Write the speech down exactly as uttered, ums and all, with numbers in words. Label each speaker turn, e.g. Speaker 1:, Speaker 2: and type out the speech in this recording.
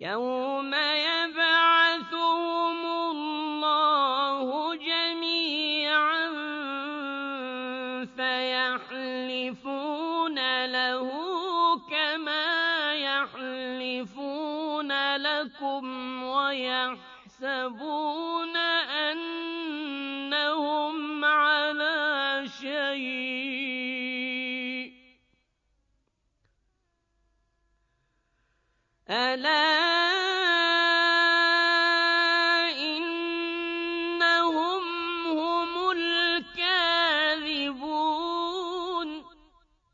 Speaker 1: يوم يبعثهم الله جميعا فيحلفون له كما يحلفون لكم ويحسبون أنهم على شيء ألا